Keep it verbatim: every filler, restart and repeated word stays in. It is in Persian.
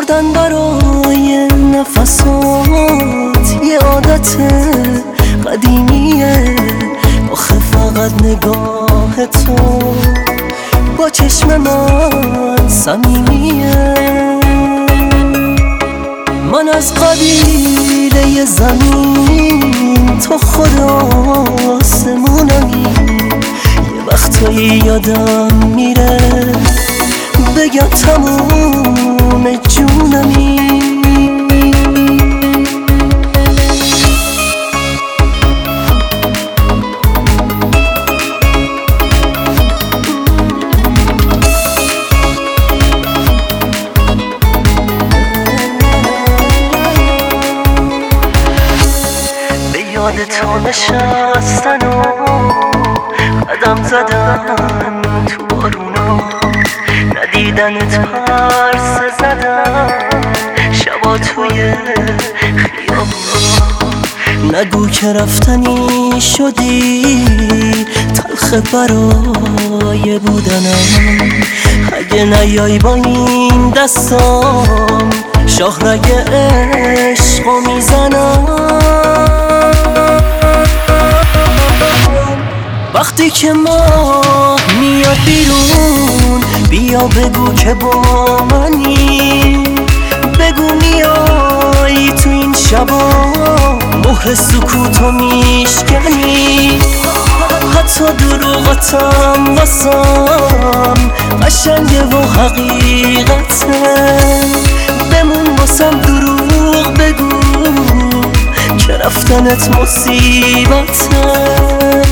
مردن برای نفسات یه عادت قدیمیه، آخه فقط نگاه تو با چشم من صمیمیه. من از قبیله زمین، تو خود آسمونمی، یه وقتایی یادم میره بگم تموم جونمی. یاد تو نشستن و قدم زدن تو بارونا، ندیدنت پرسه زدن شبا توی خیابونا. نگو که رفتنی شدی تلخ برای بودنم، اگه نیای با این دستام شاهرگ عشقو میزنم. وقتی که ماه میاد بیرون بیا بگو که با منی، بگو میای تو این شبا مهر سکوتو میشکنی. حتی دروغتم واسم قشنگه و حقیقته، بمون واسم دروغ بگو که رفتنت مصیبته.